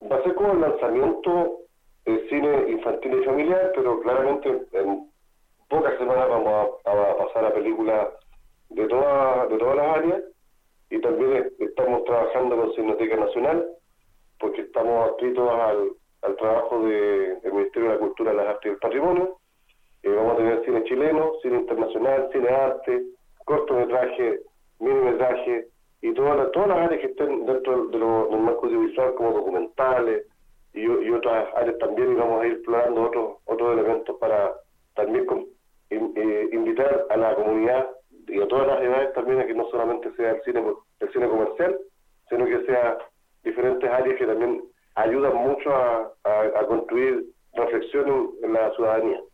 Va a ser como el lanzamiento del cine infantil y familiar, pero claramente en pocas semanas vamos a pasar a películas de todas las áreas, y también estamos trabajando con Cineteca Nacional, porque estamos adscritos al trabajo del Ministerio de la Cultura, las Artes y el Patrimonio. Vamos a tener cine chileno, cine internacional, cine arte, cortometraje, minimetraje, y todas las áreas que estén dentro del marco audiovisual, como documentales y otras áreas también, y vamos a ir explorando otros elementos para también invitar a la comunidad y a todas las edades también a que no solamente sea el cine comercial, sino que sea diferentes áreas que también ayudan mucho a construir reflexión en la ciudadanía.